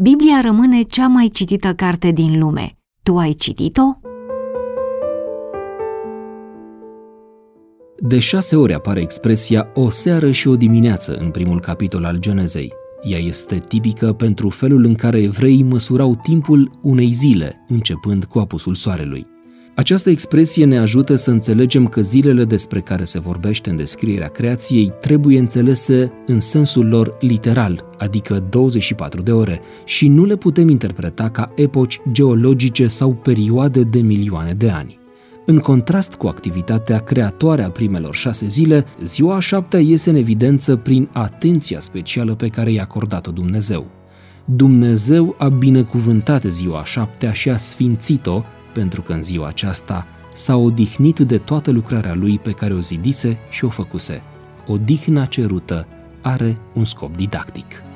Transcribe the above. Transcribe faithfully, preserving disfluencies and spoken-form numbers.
Biblia rămâne cea mai citită carte din lume. Tu ai citit-o? De șase ori apare expresia o seară și o dimineață în primul capitol al Genezei. Ea este tipică pentru felul în care evreii măsurau timpul unei zile, începând cu apusul soarelui. Această expresie ne ajută să înțelegem că zilele despre care se vorbește în descrierea creației trebuie înțelese în sensul lor literal, adică douăzeci și patru de ore, și nu le putem interpreta ca epoci geologice sau perioade de milioane de ani. În contrast cu activitatea creatoare a primelor șase zile, ziua a șaptea iese în evidență prin atenția specială pe care i-a acordat-o Dumnezeu. Dumnezeu a binecuvântat ziua a șaptea și a sfințit-o, pentru că în ziua aceasta s-a odihnit de toată lucrarea lui pe care o zidise și o făcuse. Odihna cerută are un scop didactic.